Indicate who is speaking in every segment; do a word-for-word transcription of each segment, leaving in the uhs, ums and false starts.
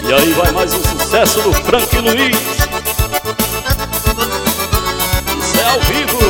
Speaker 1: E aí vai mais um sucesso do Frank Luiz. Isso é ao vivo.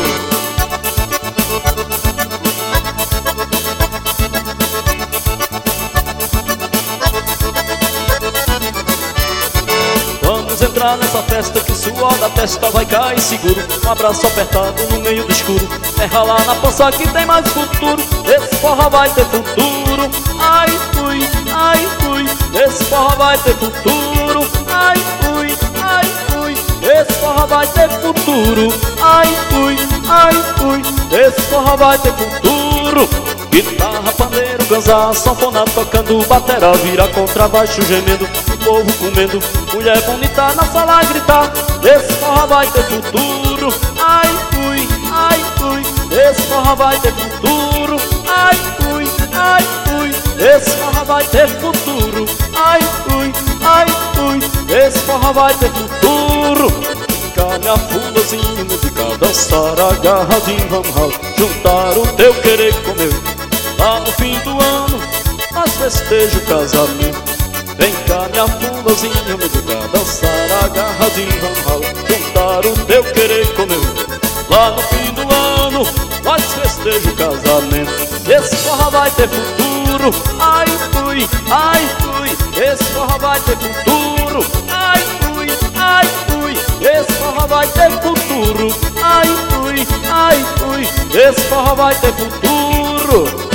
Speaker 1: Vamos entrar nessa festa que o suor da testa vai cair seguro. Um abraço apertado no meio do escuro. É ralar na pança que tem mais futuro. Esse forró vai ter futuro. Ai, fui, ai, fui. Esse forró vai ter futuro. Ai, fui, ai, fui. Esse forró vai ter futuro. Ai, fui, ai, fui. Esse forró vai ter futuro. Guitarra, pandeiro, ganzá, sanfona tocando, batera, vira contrabaixo gemendo, o povo comendo, mulher bonita na sala a gritar. Esse forró vai ter futuro. Ai, fui, ai, fui. Esse forró vai ter futuro. Ai, fui, ai, fui. Esse forró vai ter futuro. Ai, fui, ai, fui. Esse forró vai ter futuro. Ficar minha fulazinho, música, dançar agarradinho, vamos lá, juntar o teu querer com o meu. Lá no fim do ano, nós festeja o casamento. Vem cá minha fulazinha, música, dançar agarradinho, vamos lá, juntar o teu querer com o meu. Lá no fim do ano, nós festeja o casamento. Esse forró vai ter futuro. Ai, fui, ai, fui. Esse forró vai ter futuro. Ai, fui, ai, fui. Esse forró vai ter futuro. Ai, fui, ai, fui. Esse forró vai ter futuro.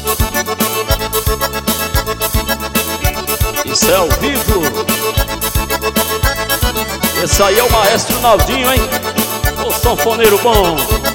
Speaker 1: Isso é ao vivo. Esse aí é o maestro Naldinho, hein? O sanfoneiro bom.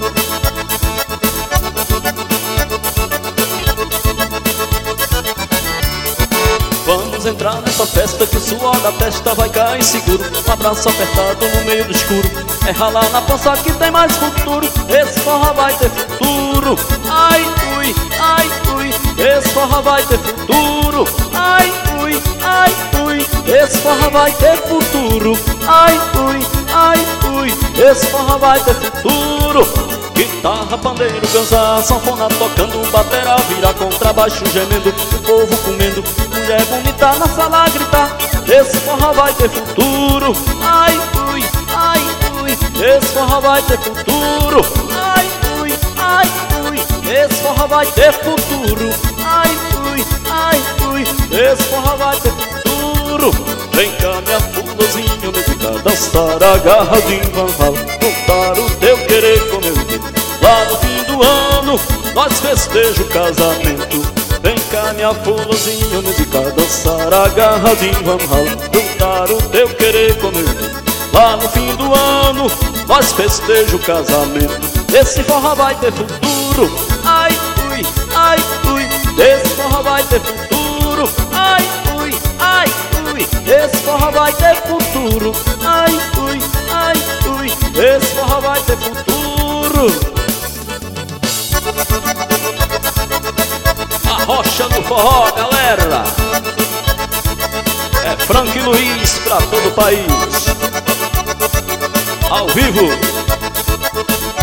Speaker 1: Vamos entrar nessa festa que o suor da testa vai cair seguro. Um abraço apertado no meio do escuro. É ralar na pança que tem mais futuro. Esse forró vai ter futuro. Ai, fui, ai, fui. Esse forró vai ter futuro. Ai, fui, ai, fui. Esse forró vai ter futuro. Ai, fui, ai, fui. Esse forró vai ter futuro. Guitarra, pandeiro, ganzá, sanfona tocando, batera, vira contrabaixo gemendo, o povo comendo, mulher bonita na sala a gritar. Esse forró vai ter futuro. Ai, fui, ai, fui. Esse forró vai ter futuro. Ai, fui, ai, fui. Esse forró vai ter futuro. Ai, fui, ai, fui. Esse forró vai ter futuro. Vem cá minha fulazinha, música, dançar agarradinho, vamos lá, juntar o teu querer com o meu. Lá no fim do ano, nós festeja o casamento. Vem cá minha fulazinha, música, dançar agarradinho, vamos lá, juntar o teu querer com o meu. Lá no fim do ano, nós festeja o casamento. Esse forró vai ter futuro. Ai, fui, ai, fui. Esse forró vai ter futuro. Ai, fui, ai, fui. Esse forró vai ter futuro. Ai, fui, ai, fui. Esse forró vai ter futuro. A rocha do forró, galera. É Frank Luiz pra todo o país. Ao vivo.